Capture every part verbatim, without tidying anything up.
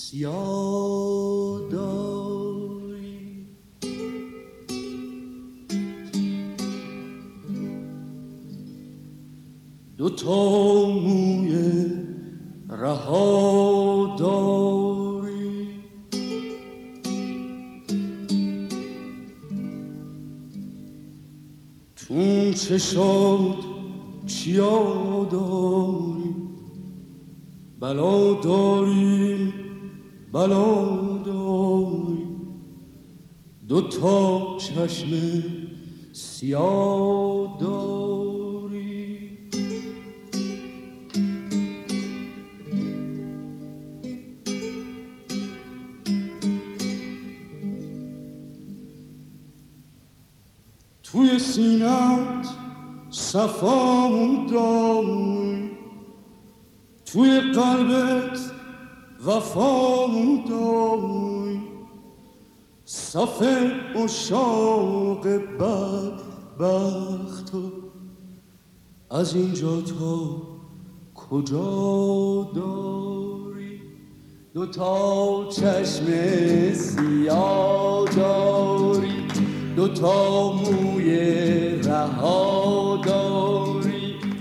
سیاه داری. دو تا موی رها داری، تو چشات چیا داری؟ بلا داری بلا داری، دو تا چشم سیاه داری. توی سینت صفا داری، توی قلبت وفا داری، صف عشاق بدبخت از اینجا تا کجا داری؟ دو تا چشم سیاه داری، دو تا موی رها داری.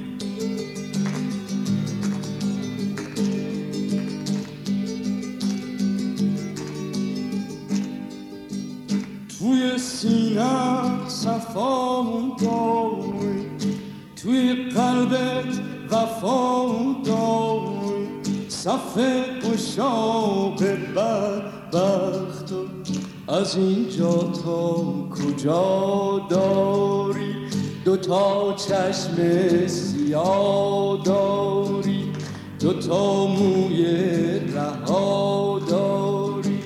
توی سینه‌ت صفا داری، توی قلبت وفا داری، صف عشاق بدبخت از اینجا تا کجا داری؟ دو تا چشم سیاه داری، دو تا موی رها داری.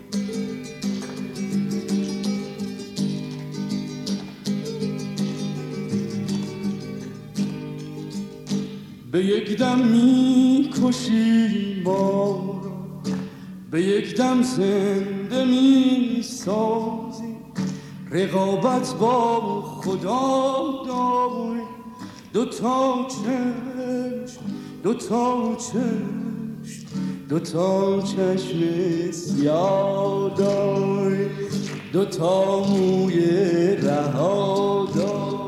به یک دم می‌کشی ما را، به یک دم زنده می‌سازی، رقابت با خدا داری. دو تا چشم دو تا چشم دو تا چشم سیاه داری، دو تا موی رها داری.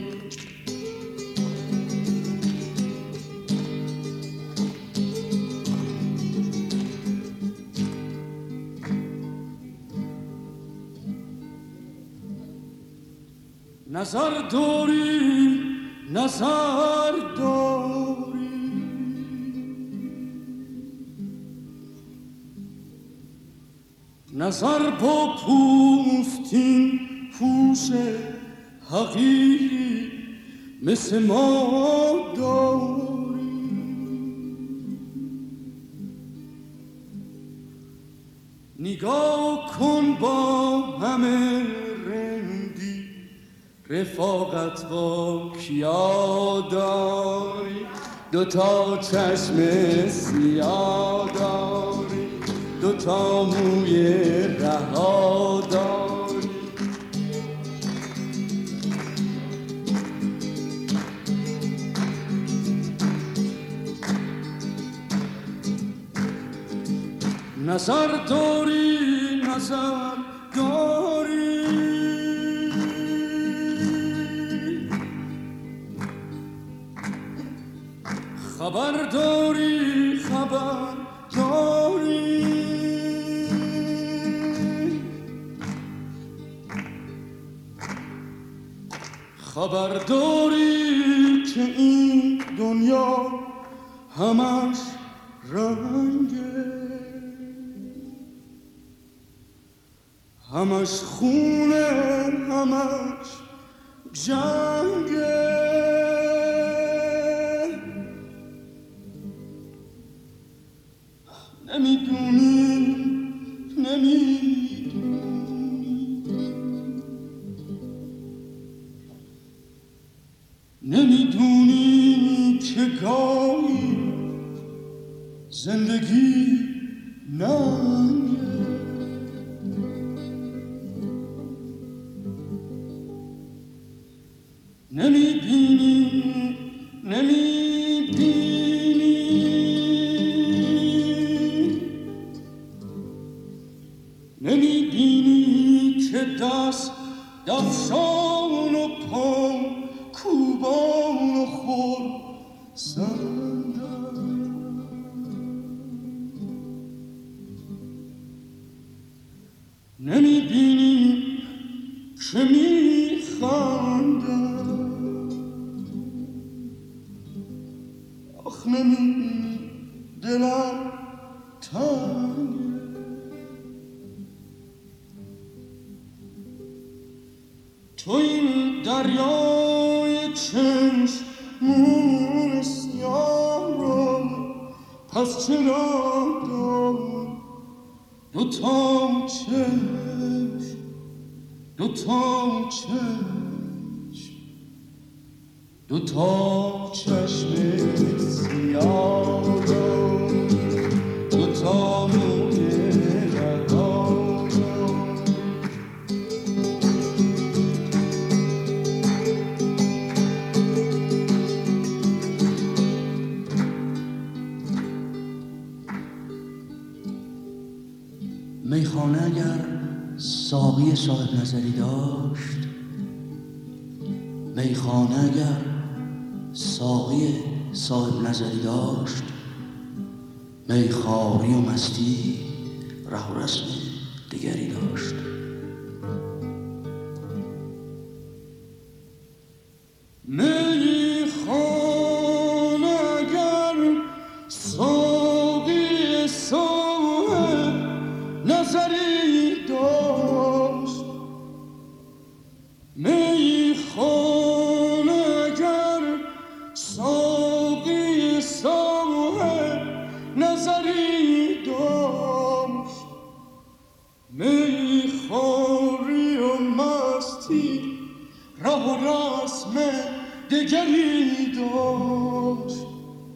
نظر داری نظر داری، نظر با پوستین پوش حقیقی مثل ما داری. نگاه کن با همه رفاقت با کیا داری؟ دو تا چشم سیاه داری، دو تا موی رها داری. نظر داری نظر داری، خبر داری خبر داری، خبر داری که این دنیا همش رنگه، همش خونه همش جنگه. نمیدونی نمیدونی نمیدونی که گاهی زندگی ننگه، نمیبینی نمیبینی دست دفشان و پا کوبان و خور سندن نمی بینی که می خندن آخ نمی بینی دلم تنگه تو این دریای چشمون سیاه را پس چرا داری دو تا چشم دو تا چشم دو تا چشم سیاه را دو تا موی رها را میخانه اگر ساقی صاحب نظری داشت میخانه اگر ساقی صاحب نظری داشت میخواری و مستی ره و رسم دیگری داشت میخانه اگر ساقی صاحب نظری داشت میخانه اگر ساقی صاحب نظری داشت میخواری و مستی ره و رسم دگری داشت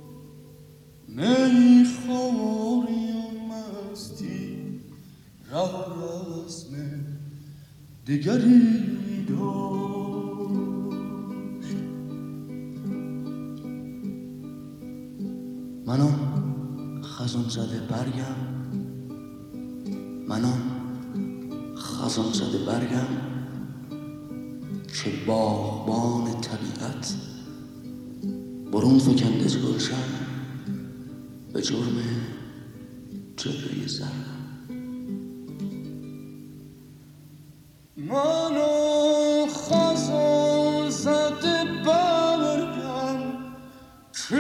میخواری و مستی ره و رسم دگری داشت من آن خزان زده برگم من آن خزان زده برگم که باغبان طبیعت برون فکند از گلشن به جرم جبهه زرم من آن خزان زده برگم که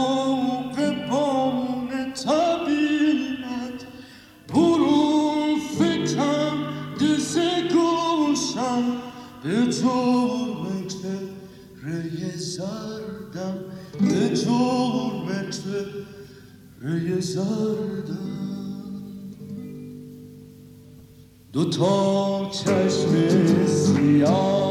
باغبان طبیعت برون فکند ز گلشن به جرم چهره زردم به جرم چهره زردم دو تا چشم سیاه